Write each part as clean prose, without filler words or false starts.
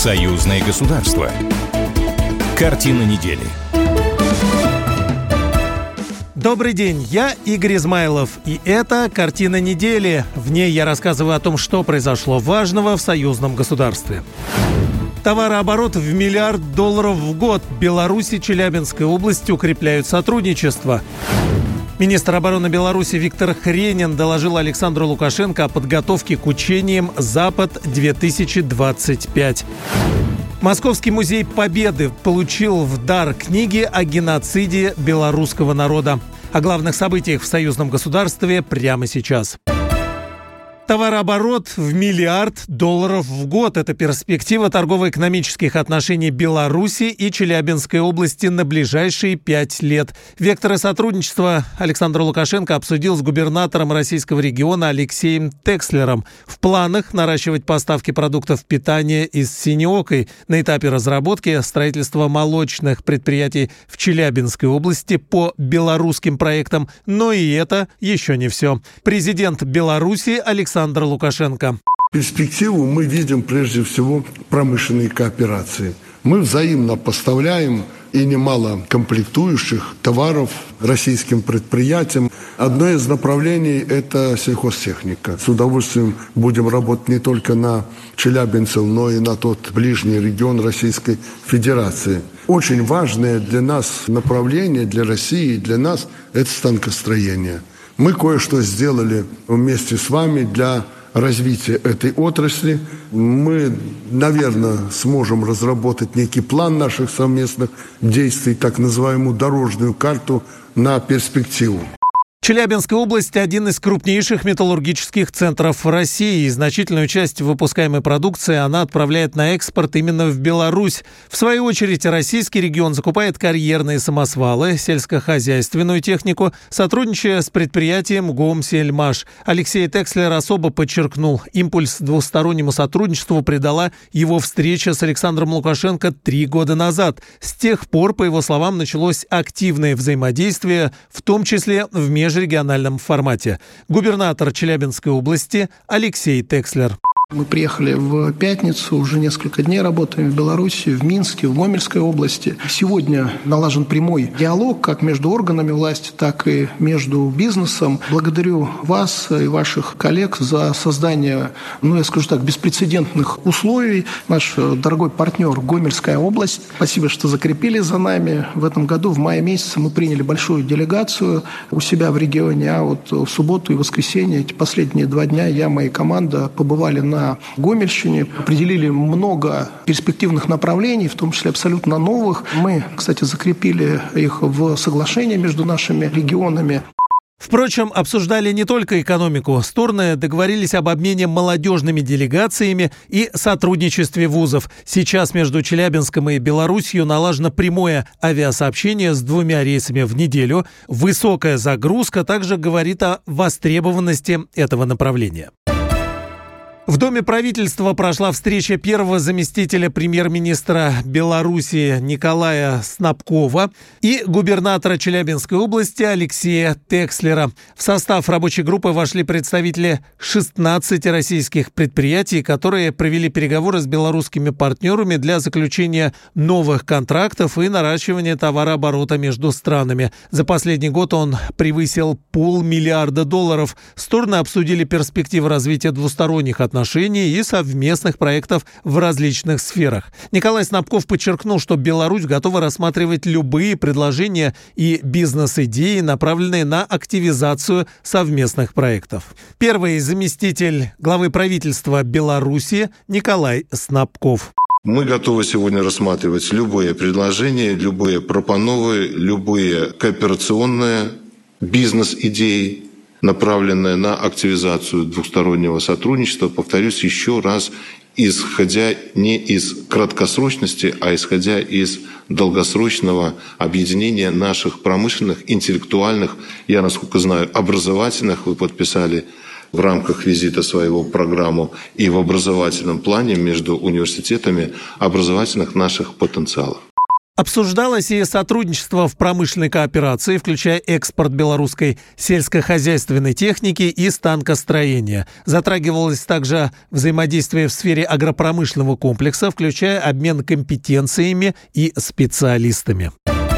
Союзное государство. Картина недели. Добрый день, я Игорь Измайлов, и это «Картина недели». В ней я рассказываю о том, что произошло важного в союзном государстве. Товарооборот в $1 миллиард в год. Беларусь и Челябинская область укрепляют сотрудничество. Министр обороны Беларуси Виктор Хренин доложил Александру Лукашенко о подготовке к учениям «Запад-2025». Московский музей Победы получил в дар книги о геноциде белорусского народа. О главных событиях в союзном государстве прямо сейчас. Товарооборот в $1 миллиард в год. Это перспектива торгово-экономических отношений Беларуси и Челябинской области на ближайшие 5 лет. Векторы сотрудничества Александр Лукашенко обсудил с губернатором российского региона Алексеем Текслером. В планах наращивать поставки продуктов питания из Синеокой. На этапе разработки строительства молочных предприятий в Челябинской области по белорусским проектам. Но и это еще не все. Президент Беларуси Александр Лукашенко. Перспективу мы видим прежде всего промышленной кооперации. Мы взаимно поставляем и немало комплектующих товаров российским предприятиям. Одно из направлений – это сельхозтехника. С удовольствием будем работать не только на челябинцев, но и на тот ближний регион Российской Федерации. Очень важное для нас направление, для России, для нас – это станкостроение. Мы кое-что сделали вместе с вами для развития этой отрасли. Мы, наверное, сможем разработать некий план наших совместных действий, так называемую дорожную карту на перспективу. Челябинская область – один из крупнейших металлургических центров России. И значительную часть выпускаемой продукции она отправляет на экспорт именно в Беларусь. В свою очередь, российский регион закупает карьерные самосвалы, сельскохозяйственную технику, сотрудничая с предприятием «Гомсельмаш». Алексей Текслер особо подчеркнул, импульс двустороннему сотрудничеству придала его встреча с Александром Лукашенко 3 года назад. С тех пор, по его словам, началось активное взаимодействие, в том числе в межрегиональном формате. Губернатор Челябинской области Алексей Текслер. Мы приехали в пятницу, уже несколько дней работаем в Беларуси, в Минске, в Гомельской области. Сегодня налажен прямой диалог как между органами власти, так и между бизнесом. Благодарю вас и ваших коллег за создание, я скажу так, беспрецедентных условий. Наш дорогой партнер Гомельская область. Спасибо, что закрепили за нами. В этом году, в мае месяце, мы приняли большую делегацию у себя в регионе, а вот в субботу и воскресенье, эти последние 2 дня, я и моя команда побывали на Гомельщине, определили много перспективных направлений, в том числе абсолютно новых. Мы, кстати, закрепили их в соглашении между нашими регионами. Впрочем, обсуждали не только экономику. Стороны договорились об обмене молодежными делегациями и сотрудничестве вузов. Сейчас между Челябинском и Беларусью налажено прямое авиасообщение с 2 рейсами в неделю. Высокая загрузка также говорит о востребованности этого направления. В Доме правительства прошла встреча первого заместителя премьер-министра Беларуси Николая Снапкова и губернатора Челябинской области Алексея Текслера. В состав рабочей группы вошли представители 16 российских предприятий, которые провели переговоры с белорусскими партнерами для заключения новых контрактов и наращивания товарооборота между странами. За последний год он превысил $500 миллиарда. Стороны обсудили перспективы развития двусторонних отношений и совместных проектов в различных сферах. Николай Снапков подчеркнул, что Беларусь готова рассматривать любые предложения и бизнес-идеи, направленные на активизацию совместных проектов. Первый заместитель главы правительства Беларуси Николай Снапков. Мы готовы сегодня рассматривать любые предложения, любые пропановы, любые кооперационные бизнес-идеи, направленная на активизацию двустороннего сотрудничества, повторюсь еще раз, исходя не из краткосрочности, а исходя из долгосрочного объединения наших промышленных, интеллектуальных, я, насколько знаю, образовательных, вы подписали в рамках визита своего программу, и в образовательном плане между университетами образовательных наших потенциалов. Обсуждалось и сотрудничество в промышленной кооперации, включая экспорт белорусской сельскохозяйственной техники и станкостроения. Затрагивалось также взаимодействие в сфере агропромышленного комплекса, включая обмен компетенциями и специалистами.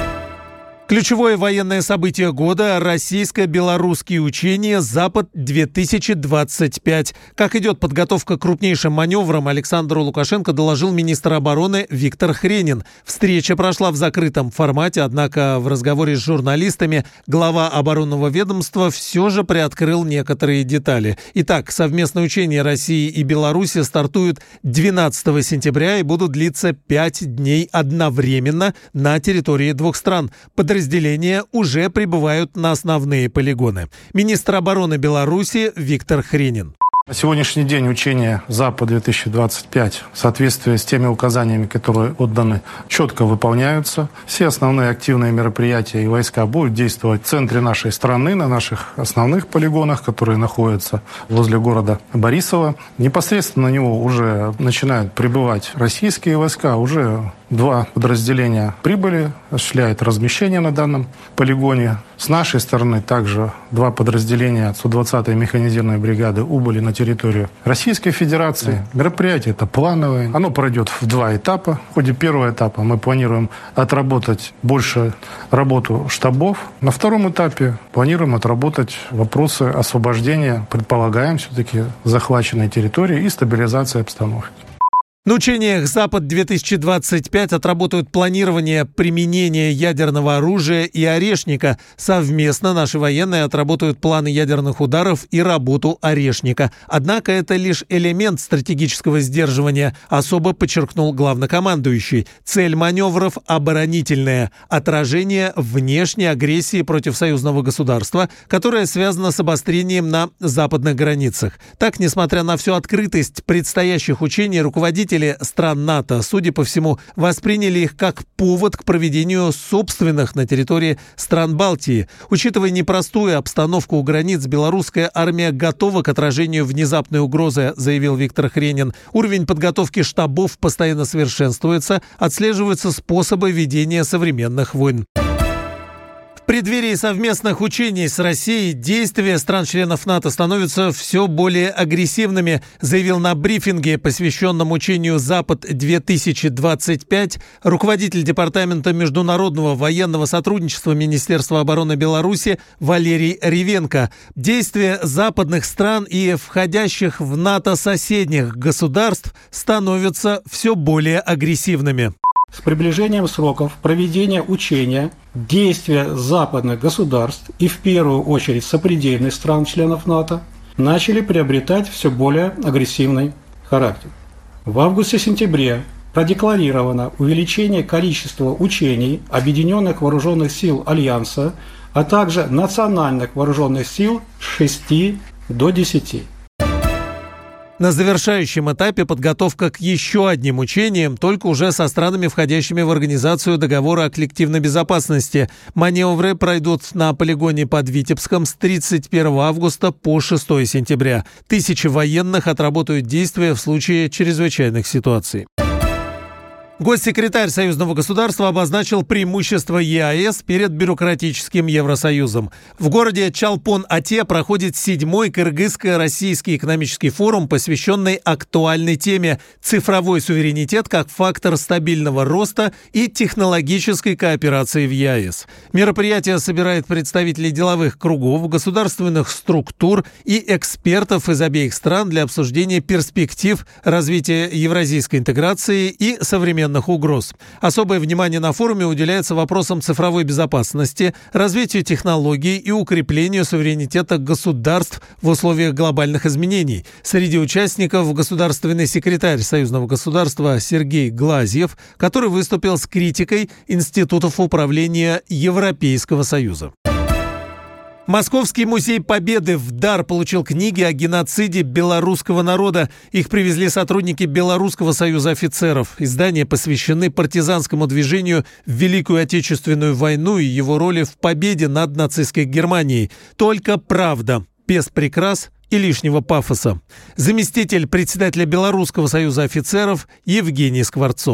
Ключевое военное событие года – российско-белорусские учения «Запад-2025». Как идет подготовка к крупнейшим маневрам, Александру Лукашенко доложил министр обороны Виктор Хренин. Встреча прошла в закрытом формате, однако в разговоре с журналистами глава оборонного ведомства все же приоткрыл некоторые детали. Итак, совместные учения России и Беларуси стартуют 12 сентября и будут длиться 5 дней одновременно на территории двух стран. Подразделения уже прибывают на основные полигоны. Министр обороны Беларуси Виктор Хренин. На сегодняшний день учения «Запад-2025» в соответствии с теми указаниями, которые отданы, четко выполняются. Все основные активные мероприятия и войска будут действовать в центре нашей страны, на наших основных полигонах, которые находятся возле города Борисова. Непосредственно на него уже начинают прибывать российские войска. Уже 2 подразделения прибыли, осуществляют размещение на данном полигоне. С нашей стороны также 2 подразделения 120-й механизированной бригады убыли на территорию Российской Федерации. Мероприятие это плановое. Оно пройдет в 2 этапа. В ходе первого этапа мы планируем отработать больше работу штабов. На втором этапе планируем отработать вопросы освобождения, предполагаем все-таки, захваченной территории и стабилизации обстановки. На учениях «Запад-2025» отработают планирование применения ядерного оружия и «Орешника». Совместно наши военные отработают планы ядерных ударов и работу «Орешника». Однако это лишь элемент стратегического сдерживания, особо подчеркнул главнокомандующий. Цель маневров оборонительная – отражение внешней агрессии против союзного государства, которая связана с обострением на западных границах. Так, несмотря на всю открытость предстоящих учений, руководители стран НАТО, судя по всему, восприняли их как повод к проведению собственных на территории стран Балтии. Учитывая непростую обстановку у границ, белорусская армия готова к отражению внезапной угрозы, заявил Виктор Хренин. Уровень подготовки штабов постоянно совершенствуется, отслеживаются способы ведения современных войн. В преддверии совместных учений с Россией действия стран-членов НАТО становятся все более агрессивными, заявил на брифинге, посвященном учению «Запад-2025», руководитель Департамента международного военного сотрудничества Министерства обороны Беларуси Валерий Ревенко. Действия западных стран и входящих в НАТО соседних государств становятся все более агрессивными. С приближением сроков проведения учения действия западных государств и в первую очередь сопредельных стран-членов НАТО начали приобретать все более агрессивный характер. В августе-сентябре продекларировано увеличение количества учений Объединенных Вооруженных Сил Альянса, а также национальных вооруженных сил с 6 до 10. На завершающем этапе подготовка к еще одним учениям, только уже со странами, входящими в Организацию договора о коллективной безопасности. Маневры пройдут на полигоне под Витебском с 31 августа по 6 сентября. 1000 военных отработают действия в случае чрезвычайных ситуаций. Госсекретарь союзного государства обозначил преимущество ЕАЭС перед бюрократическим Евросоюзом. В городе Чалпон-Ате проходит 7-й Кыргызско-российский экономический форум, посвященный актуальной теме «Цифровой суверенитет как фактор стабильного роста и технологической кооперации в ЕАЭС». Мероприятие собирает представителей деловых кругов, государственных структур и экспертов из обеих стран для обсуждения перспектив развития евразийской интеграции и современных угроз. Особое внимание на форуме уделяется вопросам цифровой безопасности, развитию технологий и укреплению суверенитета государств в условиях глобальных изменений. Среди участников государственный секретарь союзного государства Сергей Глазьев, который выступил с критикой институтов управления Европейского Союза. Московский музей Победы в дар получил книги о геноциде белорусского народа. Их привезли сотрудники Белорусского союза офицеров. Издания посвящены партизанскому движению в Великую Отечественную войну и его роли в победе над нацистской Германией. Только правда, без прикрас и лишнего пафоса. Заместитель председателя Белорусского союза офицеров Евгений Скворцов.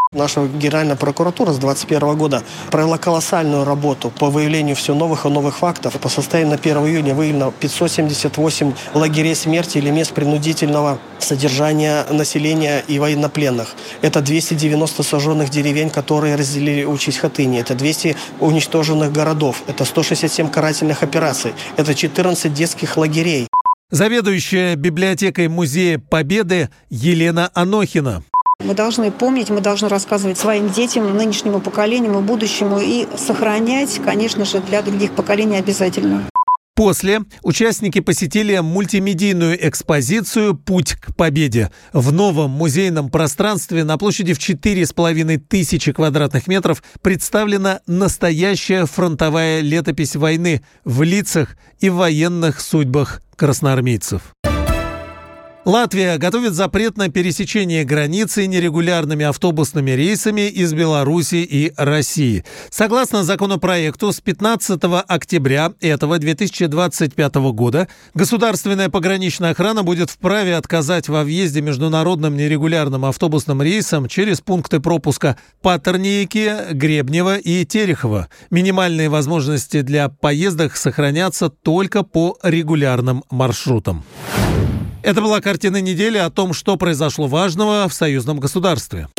Наша Генеральная прокуратура с 2021 года провела колоссальную работу по выявлению все новых и новых фактов. По состоянию на 1 июня выявлено 578 лагерей смерти или мест принудительного содержания населения и военнопленных. Это 290 сожженных деревень, которые разделили участь Хатыни. Это 200 уничтоженных городов. Это 167 карательных операций. Это 14 детских лагерей. Заведующая библиотекой Музея Победы Елена Анохина. Мы должны помнить, мы должны рассказывать своим детям, нынешнему поколению и будущему и сохранять, конечно же, для других поколений обязательно. После участники посетили мультимедийную экспозицию «Путь к победе». В новом музейном пространстве на площади в 4500 квадратных метров представлена настоящая фронтовая летопись войны в лицах и военных судьбах красноармейцев. Латвия готовит запрет на пересечение границы нерегулярными автобусными рейсами из Беларуси и России. Согласно законопроекту, с 15 октября этого 2025 года государственная пограничная охрана будет вправе отказать во въезде международным нерегулярным автобусным рейсам через пункты пропуска Патернейки, Гребнева и Терехова. Минимальные возможности для поездок сохранятся только по регулярным маршрутам. Это была «Картина недели» о том, что произошло важного в союзном государстве.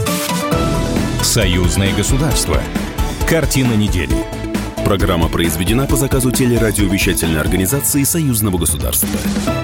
Союзное государство. «Картина недели». Программа произведена по заказу телерадиовещательной организации Союзного государства.